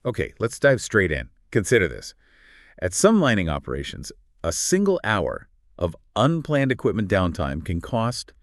Okay, let's dive straight in. Consider this. At some mining operations, a single hour of unplanned equipment downtime can cost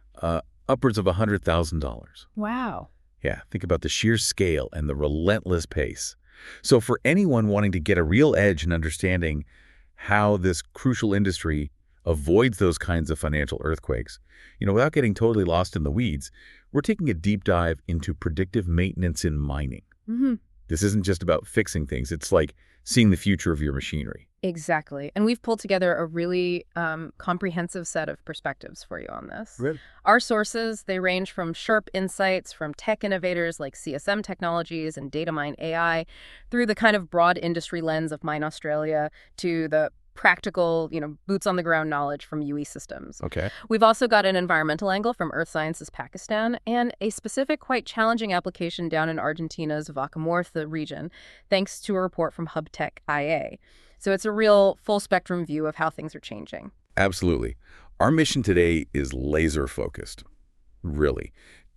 upwards of $100,000. Wow. Yeah, think about the sheer scale and the relentless pace. So for anyone wanting to get a real edge in understanding how this crucial industry avoids those kinds of financial earthquakes, without getting totally lost in the weeds, we're taking a deep dive into predictive maintenance in mining. Mm-hmm. This isn't just about fixing things. It's like seeing the future of your machinery. Exactly. And we've pulled together a really comprehensive set of perspectives for you on this. Really? Our sources, they range from sharp insights from tech innovators like CSM Technologies and Datamine AI, through the kind of broad industry lens of Mine Australia, to the practical, boots-on-the-ground knowledge from UE Systems. Okay. We've also got an environmental angle from Earth Sciences Pakistan and a specific, quite challenging application down in Argentina's Vaca Muerta region, thanks to a report from HubTech IA. So it's a real full-spectrum view of how things are changing. Absolutely. Our mission today is laser-focused, really,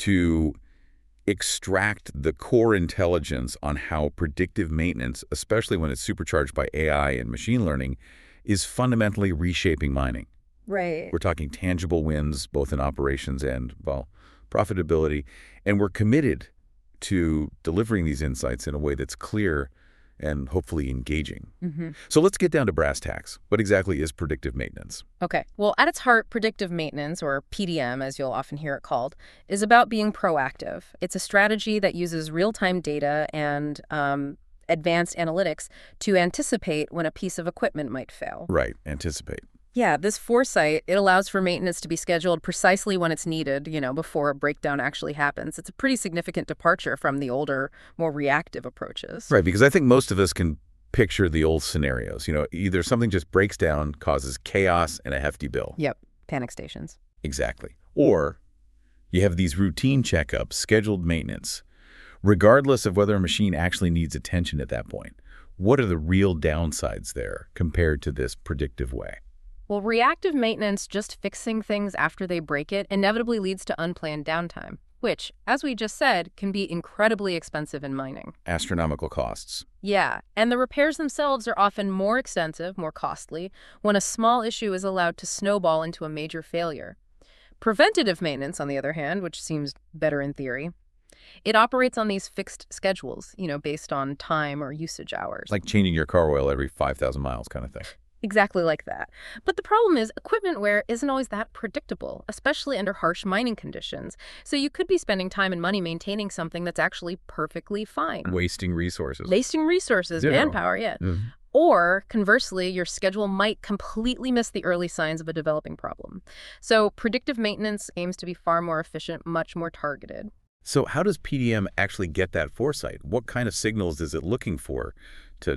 to extract the core intelligence on how predictive maintenance, especially when it's supercharged by AI and machine learning, is fundamentally reshaping mining. Right. We're talking tangible wins, both in operations and, profitability. And we're committed to delivering these insights in a way that's clear and hopefully engaging. Mm-hmm. So let's get down to brass tacks. What exactly is predictive maintenance? Okay. Well, at its heart, predictive maintenance, or PDM, as you'll often hear it called, is about being proactive. It's a strategy that uses real-time data and advanced analytics to anticipate when a piece of equipment might fail. Right. Anticipate. Yeah, this foresight, it allows for maintenance to be scheduled precisely when it's needed, before a breakdown actually happens. It's a pretty significant departure from the older, more reactive approaches. Right, because I think most of us can picture the old scenarios. Either something just breaks down, causes chaos, and a hefty bill. Yep, panic stations. Exactly. Or you have these routine checkups, scheduled maintenance, regardless of whether a machine actually needs attention at that point. What are the real downsides there compared to this predictive way? Well, reactive maintenance, just fixing things after they break it, inevitably leads to unplanned downtime, which, as we just said, can be incredibly expensive in mining. Astronomical costs. Yeah, and the repairs themselves are often more extensive, more costly, when a small issue is allowed to snowball into a major failure. Preventative maintenance, on the other hand, which seems better in theory, it operates on these fixed schedules, based on time or usage hours. Like changing your car oil every 5,000 miles kind of thing. Exactly like that. But the problem is equipment wear isn't always that predictable, especially under harsh mining conditions. So you could be spending time and money maintaining something that's actually perfectly fine. Wasting resources. Wasting resources, manpower, yeah. Mm-hmm. Or, conversely, your schedule might completely miss the early signs of a developing problem. So predictive maintenance aims to be far more efficient, much more targeted. So how does PDM actually get that foresight? What kind of signals is it looking for to,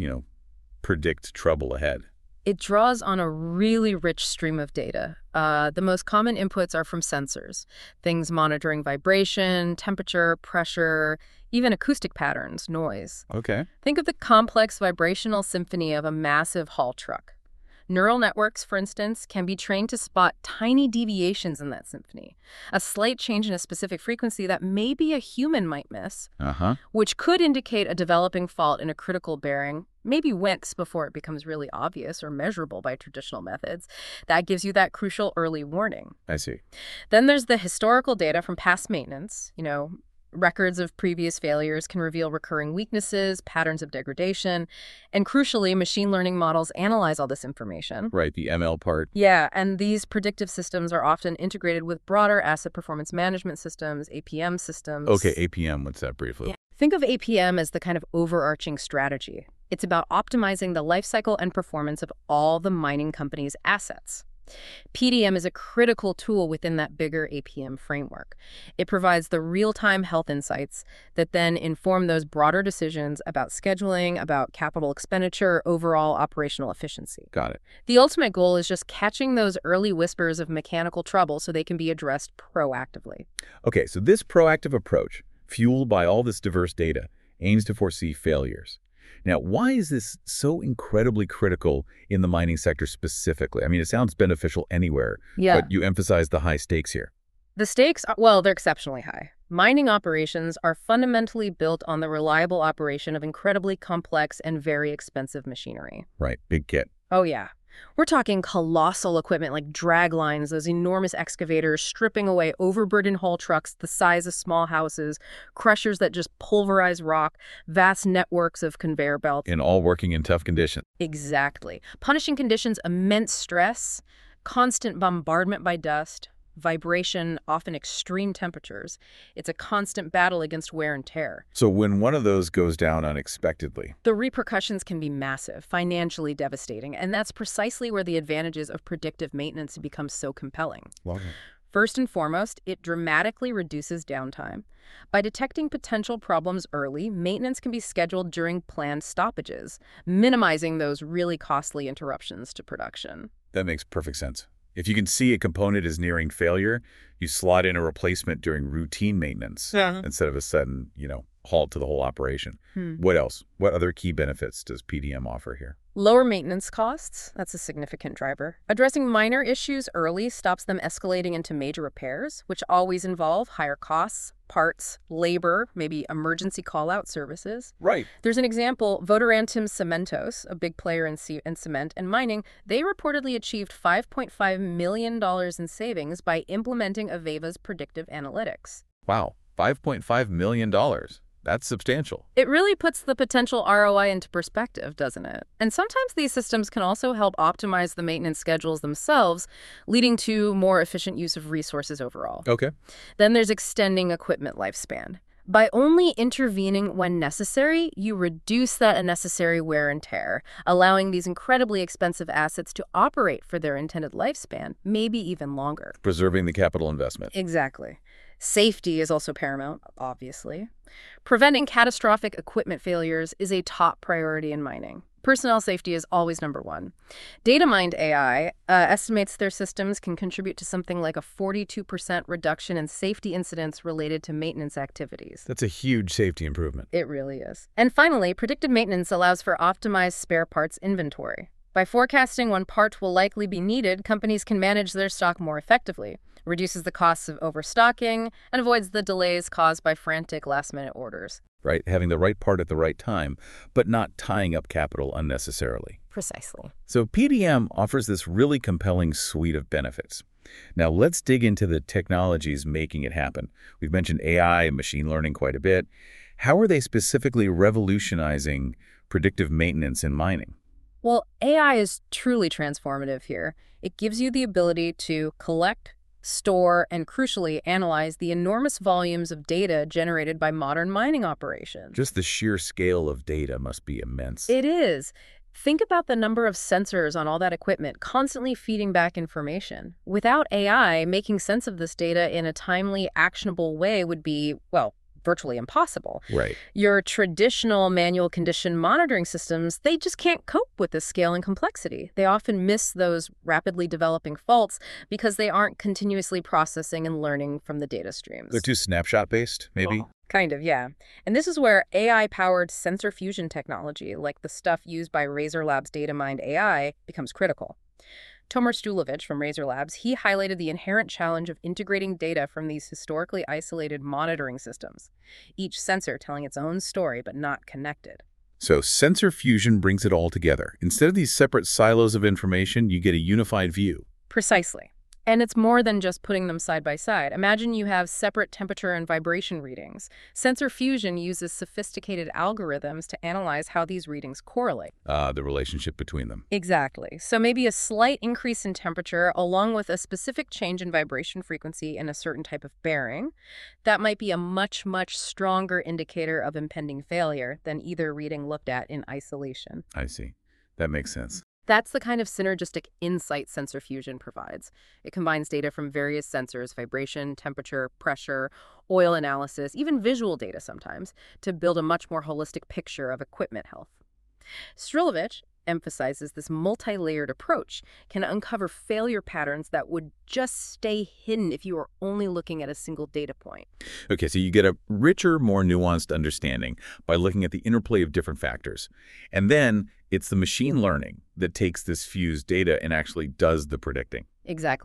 predict trouble ahead? It draws on a really rich stream of data. The most common inputs are from sensors, things monitoring vibration, temperature, pressure, even acoustic patterns, noise. Okay. Think of the complex vibrational symphony of a massive haul truck. Neural networks, for instance, can be trained to spot tiny deviations in that symphony, a slight change in a specific frequency that maybe a human might miss, which could indicate a developing fault in a critical bearing, maybe weeks before it becomes really obvious or measurable by traditional methods. That gives you that crucial early warning. I see. Then there's the historical data from past maintenance. Records of previous failures can reveal recurring weaknesses, patterns of degradation, and crucially, machine learning models analyze all this information. Right, the ML part. Yeah, and these predictive systems are often integrated with broader asset performance management systems, APM systems. Okay, APM, what's that briefly? Yeah. Think of APM as the kind of overarching strategy. It's about optimizing the life cycle and performance of all the mining company's assets. PDM is a critical tool within that bigger APM framework. It provides the real-time health insights that then inform those broader decisions about scheduling, about capital expenditure, overall operational efficiency. Got it. The ultimate goal is just catching those early whispers of mechanical trouble so they can be addressed proactively. Okay, so this proactive approach, fueled by all this diverse data, aims to foresee failures. Now, why is this so incredibly critical in the mining sector specifically? I mean, it sounds beneficial anywhere, but you emphasize the high stakes here. The stakes are, well, they're exceptionally high. Mining operations are fundamentally built on the reliable operation of incredibly complex and very expensive machinery. Right, big kit. Oh, yeah. We're talking colossal equipment like drag lines, those enormous excavators stripping away overburdened haul trucks the size of small houses, crushers that just pulverize rock, vast networks of conveyor belts. And all working in tough conditions. Exactly. Punishing conditions, immense stress, constant bombardment by dust, vibration, often extreme temperatures. It's a constant battle against wear and tear. So when one of those goes down unexpectedly, The repercussions can be massive, financially devastating, and that's precisely where the advantages of predictive maintenance become so compelling. First and foremost, it dramatically reduces downtime. By detecting potential problems early, maintenance can be scheduled during planned stoppages, minimizing those really costly interruptions to production. that makes perfect sense. If you can see a component is nearing failure, you slot in a replacement during routine maintenance instead of a sudden, halt to the whole operation. What else? What other key benefits does PDM offer here? Lower maintenance costs, that's a significant driver. Addressing minor issues early stops them escalating into major repairs, which always involve higher costs, parts, labor, maybe emergency call-out services. Right. There's an example, Votorantim Cementos, a big player in cement and mining, they reportedly achieved $5.5 million in savings by implementing Aveva's predictive analytics. Wow, $5.5 million. That's substantial. It really puts the potential ROI into perspective, doesn't it? And sometimes these systems can also help optimize the maintenance schedules themselves, leading to more efficient use of resources overall. Okay. Then there's extending equipment lifespan. By only intervening when necessary, you reduce that unnecessary wear and tear, allowing these incredibly expensive assets to operate for their intended lifespan, maybe even longer. Preserving the capital investment. Exactly. Safety is also paramount, obviously. Preventing catastrophic equipment failures is a top priority in mining. Personnel safety is always number one. Datamined AI estimates their systems can contribute to something like a 42% reduction in safety incidents related to maintenance activities. That's a huge safety improvement. It really is. And finally, predictive maintenance allows for optimized spare parts inventory. By forecasting when parts will likely be needed, companies can manage their stock more effectively, reduces the costs of overstocking, and avoids the delays caused by frantic last-minute orders. Right, having the right part at the right time, but not tying up capital unnecessarily. Precisely. So PDM offers this really compelling suite of benefits. Now let's dig into the technologies making it happen. We've mentioned AI and machine learning quite a bit. How are they specifically revolutionizing predictive maintenance in mining? Well, AI is truly transformative here. It gives you the ability to collect, store, and crucially analyze the enormous volumes of data generated by modern mining operations. Just the sheer scale of data must be immense. It is. Think about the number of sensors on all that equipment constantly feeding back information. Without AI, making sense of this data in a timely, actionable way would be, well, virtually impossible. Right. Your traditional manual condition monitoring systems, they just can't cope with this scale and complexity. They often miss those rapidly developing faults because they aren't continuously processing and learning from the data streams. They're too snapshot-based, maybe? Oh, kind of, yeah. And this is where AI-powered sensor fusion technology, like the stuff used by Razor Labs' Datamined AI, becomes critical. Tomer Stulovich from Razor Labs, he highlighted the inherent challenge of integrating data from these historically isolated monitoring systems, each sensor telling its own story but not connected. So sensor fusion brings it all together. Instead of these separate silos of information, you get a unified view. Precisely. And it's more than just putting them side by side. Imagine you have separate temperature and vibration readings. Sensor fusion uses sophisticated algorithms to analyze how these readings correlate. The relationship between them. Exactly. So maybe a slight increase in temperature along with a specific change in vibration frequency in a certain type of bearing, that might be a much, much stronger indicator of impending failure than either reading looked at in isolation. I see. That makes sense. That's the kind of synergistic insight sensor fusion provides. It combines data from various sensors, vibration, temperature, pressure, oil analysis, even visual data sometimes, to build a much more holistic picture of equipment health. Strilovich emphasizes this multi-layered approach can uncover failure patterns that would just stay hidden if you were only looking at a single data point. Okay, so you get a richer, more nuanced understanding by looking at the interplay of different factors. And then it's the machine learning that takes this fused data and actually does the predicting. Exactly right.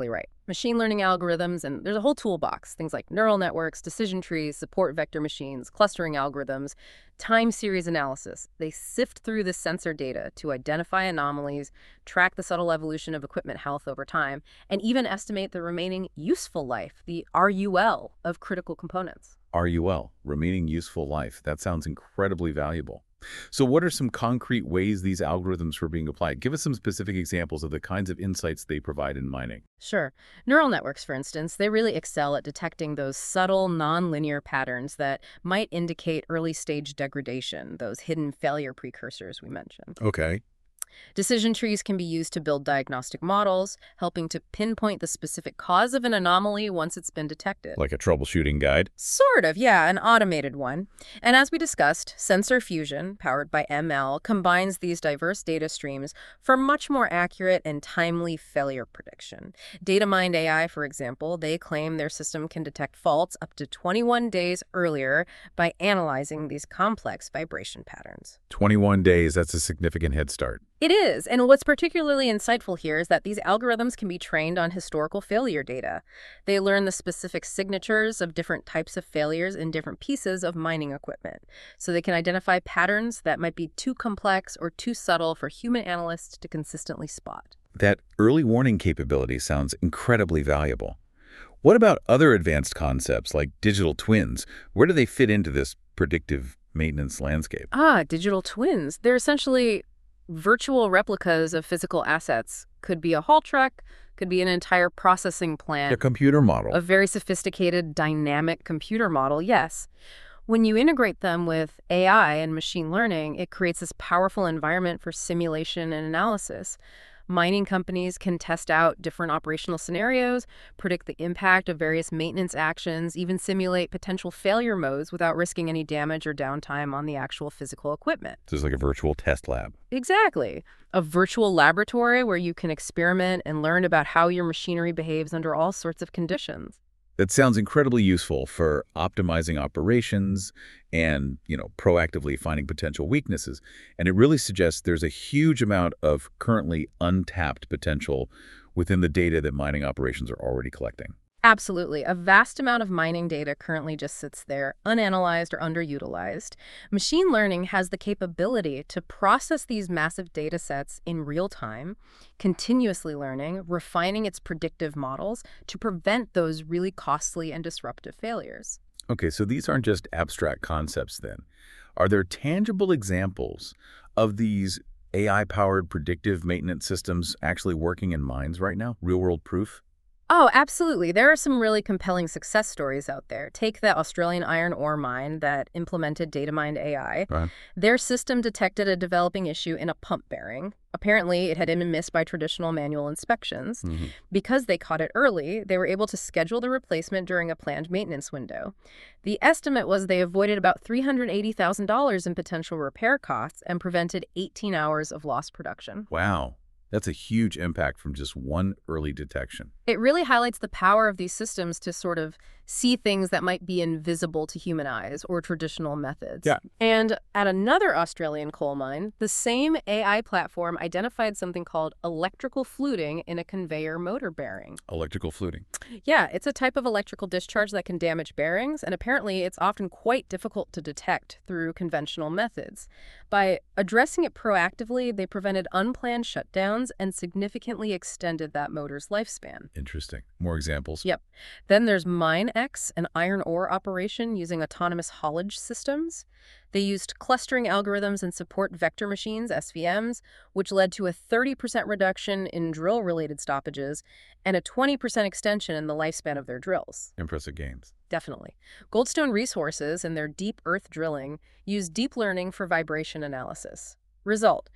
Machine learning algorithms, and there's a whole toolbox. Things like neural networks, decision trees, support vector machines, clustering algorithms, time series analysis. They sift through the sensor data to identify anomalies, track the subtle evolution of equipment health over time, and even estimate the remaining useful life, the RUL, of critical components. RUL, remaining useful life. That sounds incredibly valuable. So what are some concrete ways these algorithms are being applied? Give us some specific examples of the kinds of insights they provide in mining. Sure. Neural networks, for instance, they really excel at detecting those subtle, nonlinear patterns that might indicate early-stage degradation, those hidden failure precursors we mentioned. Okay. Decision trees can be used to build diagnostic models, helping to pinpoint the specific cause of an anomaly once it's been detected. Like a troubleshooting guide? Sort of, yeah, an automated one. And as we discussed, sensor fusion, powered by ML, combines these diverse data streams for much more accurate and timely failure prediction. Datamined AI, for example, they claim their system can detect faults up to 21 days earlier by analyzing these complex vibration patterns. 21 days, that's a significant head start. It is, and what's particularly insightful here is that these algorithms can be trained on historical failure data. They learn the specific signatures of different types of failures in different pieces of mining equipment, so they can identify patterns that might be too complex or too subtle for human analysts to consistently spot. That early warning capability sounds incredibly valuable. What about other advanced concepts like digital twins? Where do they fit into this predictive maintenance landscape? Digital twins. They're essentially virtual replicas of physical assets. Could be a haul truck, could be an entire processing plant. A computer model. A very sophisticated, dynamic computer model, yes. When you integrate them with AI and machine learning, it creates this powerful environment for simulation and analysis. Mining companies can test out different operational scenarios, predict the impact of various maintenance actions, even simulate potential failure modes without risking any damage or downtime on the actual physical equipment. So it's like a virtual test lab. Exactly. A virtual laboratory where you can experiment and learn about how your machinery behaves under all sorts of conditions. That sounds incredibly useful for optimizing operations and, proactively finding potential weaknesses. And it really suggests there's a huge amount of currently untapped potential within the data that mining operations are already collecting. Absolutely. A vast amount of mining data currently just sits there, unanalyzed or underutilized. Machine learning has the capability to process these massive data sets in real time, continuously learning, refining its predictive models to prevent those really costly and disruptive failures. Okay, so these aren't just abstract concepts then. Are there tangible examples of these AI-powered predictive maintenance systems actually working in mines right now? Real-world proof? Oh, absolutely. There are some really compelling success stories out there. Take the Australian iron ore mine that implemented data-mined AI. Right. Their system detected a developing issue in a pump bearing. Apparently, it had been missed by traditional manual inspections. Because they caught it early, they were able to schedule the replacement during a planned maintenance window. The estimate was they avoided about $380,000 in potential repair costs and prevented 18 hours of lost production. Wow. That's a huge impact from just one early detection. It really highlights the power of these systems to sort of see things that might be invisible to human eyes or traditional methods. Yeah. And at another Australian coal mine, the same AI platform identified something called electrical fluting in a conveyor motor bearing. Electrical fluting. Yeah, it's a type of electrical discharge that can damage bearings, and apparently it's often quite difficult to detect through conventional methods. By addressing it proactively, they prevented unplanned shutdowns and significantly extended that motor's lifespan. Interesting. More examples? Yep. Then there's MineX, an iron ore operation using autonomous haulage systems. They used clustering algorithms and support vector machines, SVMs, which led to a 30% reduction in drill-related stoppages and a 20% extension in the lifespan of their drills. Impressive gains. Definitely. Goldstone Resources and their deep earth drilling use deep learning for vibration analysis. Result,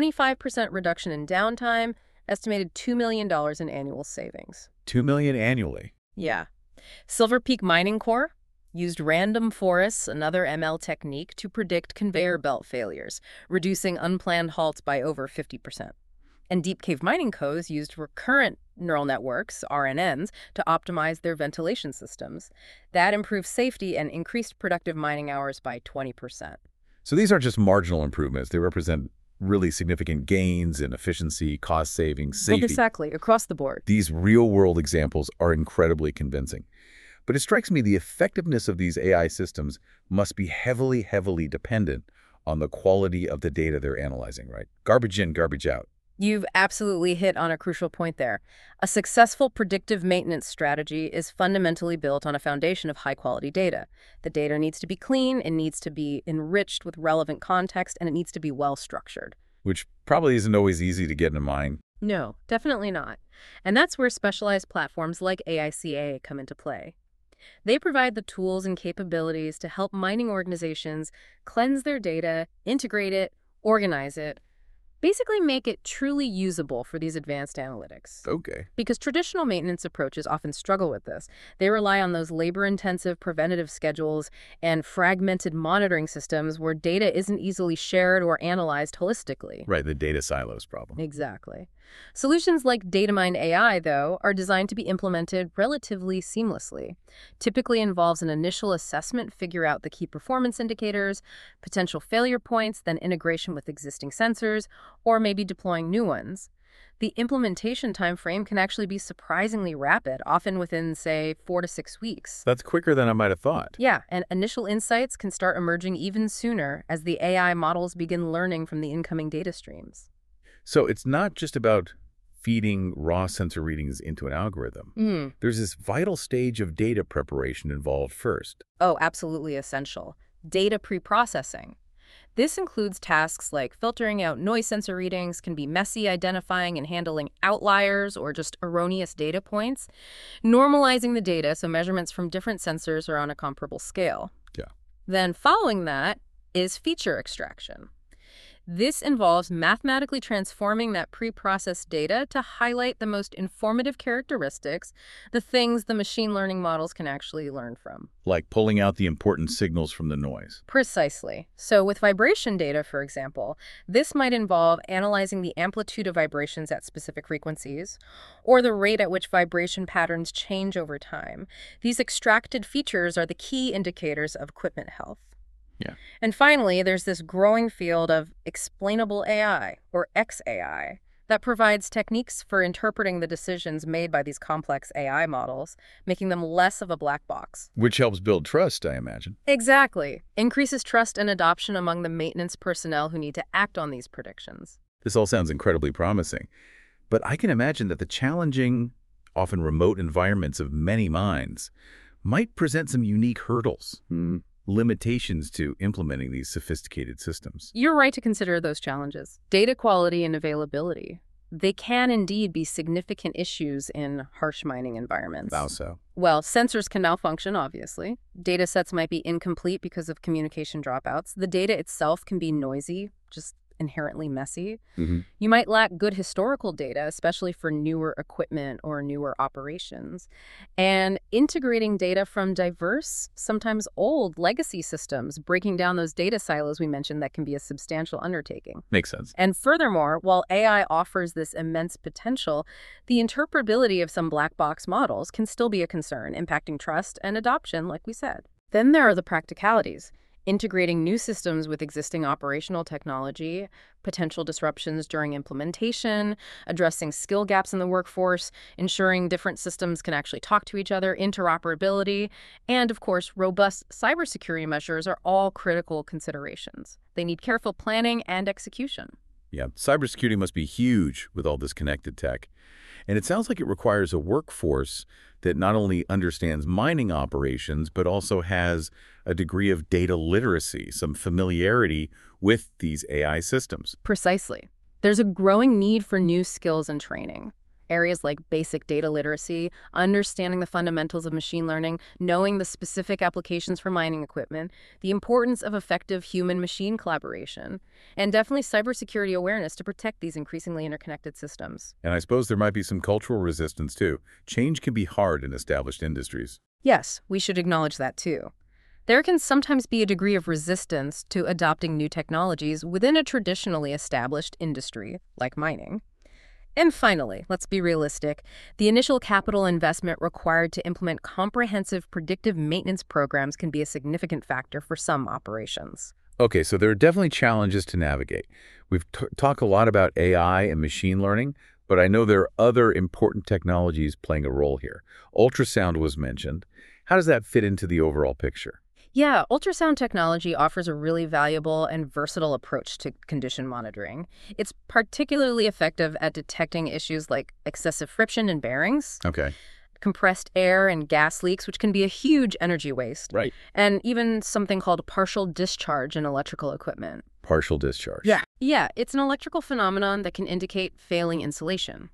25% reduction in downtime, estimated $2 million in annual savings. $2 million annually. Yeah. Silver Peak Mining Corp used random forests, another ML technique, to predict conveyor belt failures, reducing unplanned halts by over 50%. And Deep Cave Mining Co.'s used recurrent neural networks, RNNs, to optimize their ventilation systems. That improved safety and increased productive mining hours by 20%. So these aren't just marginal improvements. They represent really significant gains in efficiency, cost savings, safety. Exactly, across the board. These real-world examples are incredibly convincing. But it strikes me the effectiveness of these AI systems must be heavily, heavily dependent on the quality of the data they're analyzing, right? Garbage in, garbage out. You've absolutely hit on a crucial point there. A successful predictive maintenance strategy is fundamentally built on a foundation of high-quality data. The data needs to be clean, it needs to be enriched with relevant context, and it needs to be well-structured. Which probably isn't always easy to get in mind. No, definitely not. And that's where specialized platforms like AICA come into play. They provide the tools and capabilities to help mining organizations cleanse their data, integrate it, organize it, basically make it truly usable for these advanced analytics. Okay. Because traditional maintenance approaches often struggle with this. They rely on those labor-intensive preventative schedules and fragmented monitoring systems where data isn't easily shared or analyzed holistically. Right, the data silos problem. Exactly. Solutions like Datamine AI, though, are designed to be implemented relatively seamlessly. Typically involves an initial assessment, figure out the key performance indicators, potential failure points, then integration with existing sensors, or maybe deploying new ones. The implementation time frame can actually be surprisingly rapid, often within, say, 4 to 6 weeks. That's quicker than I might have thought. Yeah, and initial insights can start emerging even sooner as the AI models begin learning from the incoming data streams. So it's not just about feeding raw sensor readings into an algorithm. There's this vital stage of data preparation involved first. Oh, absolutely essential. Data preprocessing. This includes tasks like filtering out noise sensor readings, can be messy identifying and handling outliers or just erroneous data points, normalizing the data so measurements from different sensors are on a comparable scale. Yeah. Then following that is feature extraction. This involves mathematically transforming that pre-processed data to highlight the most informative characteristics, the things the machine learning models can actually learn from. Like pulling out the important signals from the noise. Precisely. So with vibration data, for example, this might involve analyzing the amplitude of vibrations at specific frequencies, or the rate at which vibration patterns change over time. These extracted features are the key indicators of equipment health. Yeah. And finally, there's this growing field of explainable AI, or XAI, that provides techniques for interpreting the decisions made by these complex AI models, making them less of a black box. Which helps build trust, I imagine. Exactly. Increases trust and adoption among the maintenance personnel who need to act on these predictions. This all sounds incredibly promising. But I can imagine that the challenging, often remote environments of many mines might present some unique hurdles. Limitations to implementing these sophisticated systems. You're right to consider those challenges. Data quality and availability. They can indeed be significant issues in harsh mining environments. How so? Well, sensors can malfunction, obviously. Data sets might be incomplete because of communication dropouts. The data itself can be noisy, just inherently messy. You might lack good historical data, especially for newer equipment or newer operations. And integrating data from diverse, sometimes old legacy systems, breaking down those data silos we mentioned, that can be a substantial undertaking. Makes sense. And furthermore, while AI offers this immense potential, the interpretability of some black box models can still be a concern, impacting trust and adoption, like we said. Then there are the practicalities. Integrating new systems with existing operational technology, potential disruptions during implementation, addressing skill gaps in the workforce, ensuring different systems can actually talk to each other, interoperability, and of course, robust cybersecurity measures are all critical considerations. They need careful planning and execution. Yeah, cybersecurity must be huge with all this connected tech. And it sounds like it requires a workforce that not only understands mining operations, but also has a degree of data literacy, some familiarity with these AI systems. Precisely. There's a growing need for new skills and training. Areas like basic data literacy, understanding the fundamentals of machine learning, knowing the specific applications for mining equipment, the importance of effective human-machine collaboration, and definitely cybersecurity awareness to protect these increasingly interconnected systems. And I suppose there might be some cultural resistance, too. Change can be hard in established industries. Yes, we should acknowledge that, too. There can sometimes be a degree of resistance to adopting new technologies within a traditionally established industry, like mining. And finally, let's be realistic, the initial capital investment required to implement comprehensive predictive maintenance programs can be a significant factor for some operations. Okay, so there are definitely challenges to navigate. We've talked a lot about AI and machine learning, but I know there are other important technologies playing a role here. Ultrasound was mentioned. How does that fit into the overall picture? Yeah, ultrasound technology offers a really valuable and versatile approach to condition monitoring. It's particularly effective at detecting issues like excessive friction in bearings, Okay. compressed air and gas leaks, which can be a huge energy waste, Right. and even something called partial discharge in electrical equipment. Partial discharge. Yeah, it's an electrical phenomenon that can indicate failing insulation.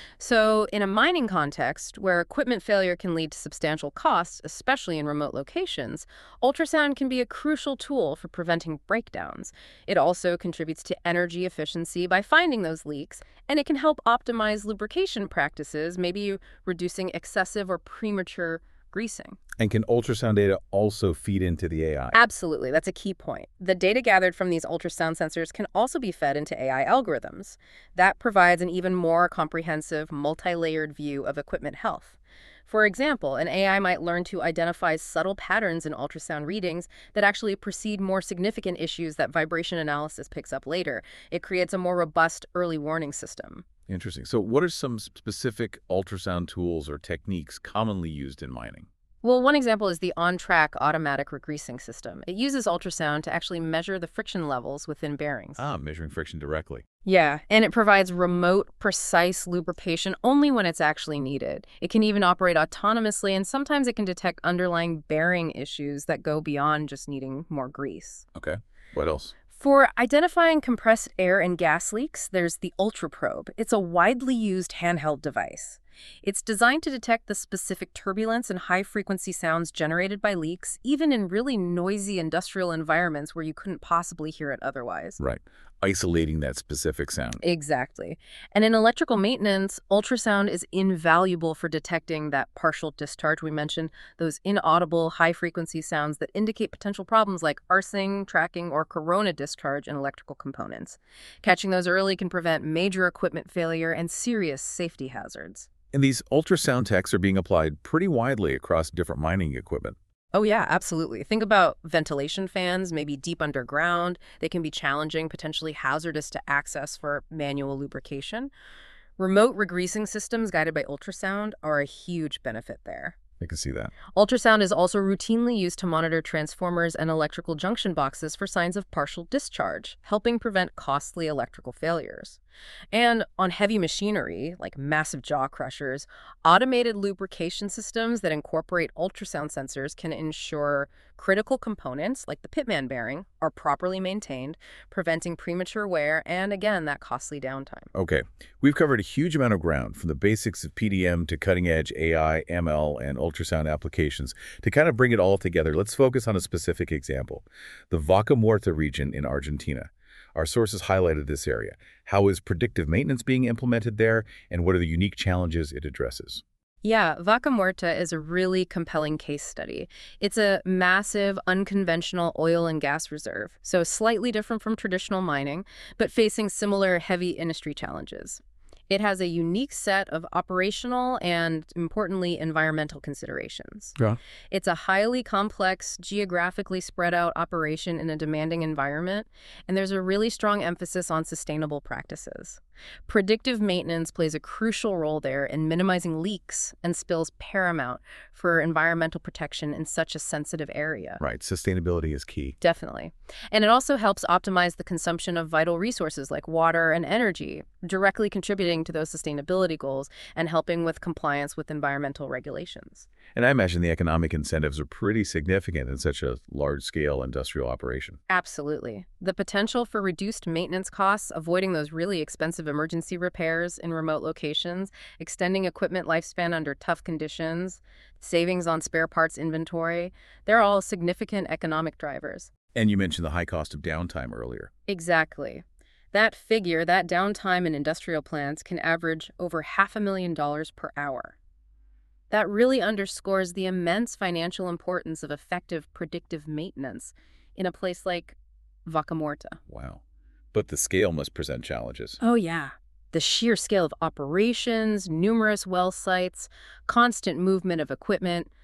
So, in a mining context, where equipment failure can lead to substantial costs, especially in remote locations, ultrasound can be a crucial tool for preventing breakdowns. It also contributes to energy efficiency by finding those leaks, and it can help optimize lubrication practices, maybe reducing excessive or premature greasing. And can ultrasound data also feed into the AI? Absolutely, that's a key point. The data gathered from these ultrasound sensors can also be fed into AI algorithms. That provides an even more comprehensive, multi-layered view of equipment health. For example, an AI might learn to identify subtle patterns in ultrasound readings that actually precede more significant issues that vibration analysis picks up later. It creates a more robust early warning system. Interesting. So what are some specific ultrasound tools or techniques commonly used in mining? Well, one example is the on-track automatic regreasing system. It uses ultrasound to actually measure the friction levels within bearings. Measuring friction directly. Yeah, and it provides remote, precise lubrication only when it's actually needed. It can even operate autonomously, and sometimes it can detect underlying bearing issues that go beyond just needing more grease. Okay. What else? For identifying compressed air and gas leaks, there's the UltraProbe. It's a widely used handheld device. It's designed to detect the specific turbulence and high-frequency sounds generated by leaks, even in really noisy industrial environments where you couldn't possibly hear it otherwise. Right. Isolating that specific sound. Exactly. And in electrical maintenance, ultrasound is invaluable for detecting that partial discharge we mentioned, those inaudible high-frequency sounds that indicate potential problems like arcing, tracking, or corona discharge in electrical components. Catching those early can prevent major equipment failure and serious safety hazards. And these ultrasound techs are being applied pretty widely across different mining equipment. Oh, yeah, absolutely. Think about ventilation fans, maybe deep underground. They can be challenging, potentially hazardous to access for manual lubrication. Remote regreasing systems guided by ultrasound are a huge benefit there. I can see that. Ultrasound is also routinely used to monitor transformers and electrical junction boxes for signs of partial discharge, helping prevent costly electrical failures. And on heavy machinery, like massive jaw crushers, automated lubrication systems that incorporate ultrasound sensors can ensure critical components, like the pitman bearing, are properly maintained, preventing premature wear and, again, that costly downtime. Okay. We've covered a huge amount of ground, from the basics of PDM to cutting-edge AI, ML, and ultrasound applications. To kind of bring it all together, let's focus on a specific example, the Vaca Muerta region in Argentina. Our sources highlighted this area. How is predictive maintenance being implemented there, and what are the unique challenges it addresses? Yeah, Vaca Muerta is a really compelling case study. It's a massive, unconventional oil and gas reserve, so slightly different from traditional mining, but facing similar heavy industry challenges. It has a unique set of operational and, importantly, environmental considerations. Yeah. It's a highly complex, geographically spread out operation in a demanding environment, and there's a really strong emphasis on sustainable practices. Predictive maintenance plays a crucial role there in minimizing leaks and spills, paramount for environmental protection in such a sensitive area. Right. Sustainability is key. Definitely. And it also helps optimize the consumption of vital resources like water and energy, directly contributing to those sustainability goals and helping with compliance with environmental regulations. And I imagine the economic incentives are pretty significant in such a large-scale industrial operation. Absolutely. The potential for reduced maintenance costs, avoiding those really expensive emergency repairs in remote locations, extending equipment lifespan under tough conditions, savings on spare parts inventory, they're all significant economic drivers. And you mentioned the high cost of downtime earlier. Exactly. That figure, that downtime in industrial plants, can average over $500,000 per hour. That really underscores the immense financial importance of effective predictive maintenance in a place like Vaca Muerta. Wow. But the scale must present challenges. Oh, yeah. The sheer scale of operations, numerous well sites, constant movement of equipment,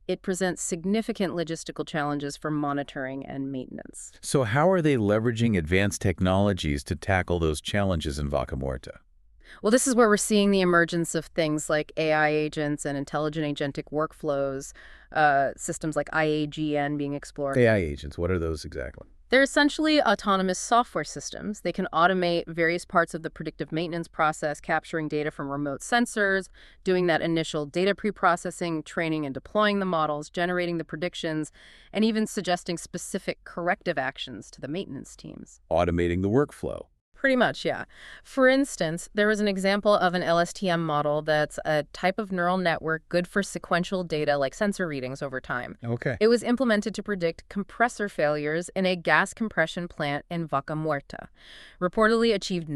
it presents significant logistical challenges for monitoring and maintenance. So how are they leveraging advanced technologies to tackle those challenges in Vaca Muerta? Well, this is where we're seeing the emergence of things like AI agents and intelligent agentic workflows, systems like IAGN being explored. AI agents, what are those exactly? They're essentially autonomous software systems. They can automate various parts of the predictive maintenance process, capturing data from remote sensors, doing that initial data preprocessing, training and deploying the models, generating the predictions, and even suggesting specific corrective actions to the maintenance teams. Automating the workflow. Pretty much, yeah. For instance, there was an example of an LSTM model that's a type of neural network good for sequential data like sensor readings over time. Okay. It was implemented to predict compressor failures in a gas compression plant in Vaca Muerta. Reportedly achieved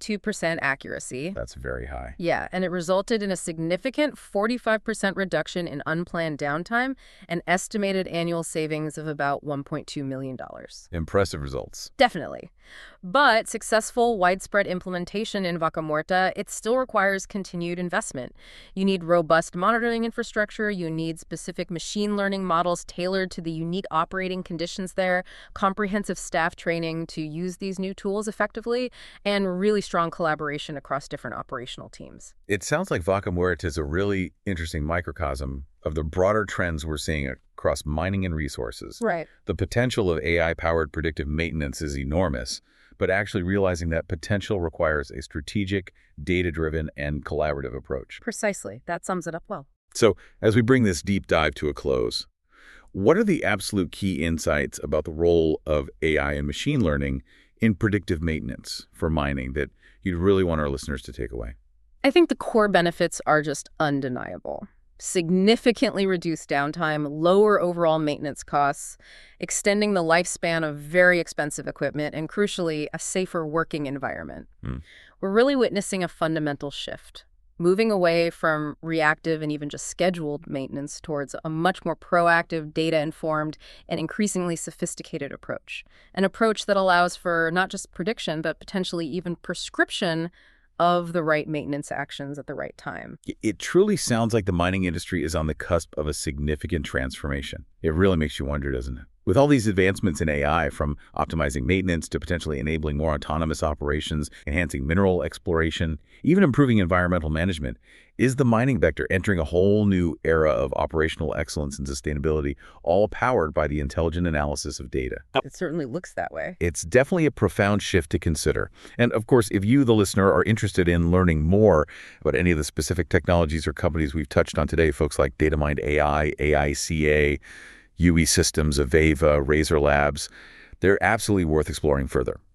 92% accuracy. That's very high. Yeah, and it resulted in a significant 45% reduction in unplanned downtime and estimated annual savings of about $1.2 million. Impressive results. Definitely. But successful widespread implementation in Vaca Muerta, it still requires continued investment. You need robust monitoring infrastructure, you need specific machine learning models tailored to the unique operating conditions there, comprehensive staff training to use these new tools effectively, and really strong collaboration across different operational teams. It sounds like Vaca Muerta is a really interesting microcosm of the broader trends we're seeing across mining and resources. Right. The potential of AI-powered predictive maintenance is enormous, but actually realizing that potential requires a strategic, data-driven, and collaborative approach. Precisely. That sums it up well. So, as we bring this deep dive to a close, what are the absolute key insights about the role of AI and machine learning in predictive maintenance for mining that you'd really want our listeners to take away? I think the core benefits are just undeniable. Significantly reduced downtime, lower overall maintenance costs, extending the lifespan of very expensive equipment, and crucially, a safer working environment. We're really witnessing a fundamental shift, moving away from reactive and even just scheduled maintenance towards a much more proactive, data-informed, and increasingly sophisticated approach. An approach that allows for not just prediction, but potentially even prescription of the right maintenance actions at the right time. It truly sounds like the mining industry is on the cusp of a significant transformation. It really makes you wonder, doesn't it? With all these advancements in AI, from optimizing maintenance to potentially enabling more autonomous operations, enhancing mineral exploration, even improving environmental management, is the mining vector entering a whole new era of operational excellence and sustainability, all powered by the intelligent analysis of data. It certainly looks that way. It's definitely a profound shift to consider. And of course, if you, the listener, are interested in learning more about any of the specific technologies or companies we've touched on today, folks like Datamind AI, AICA, UE Systems, Aveva, Razor Labs, they're absolutely worth exploring further.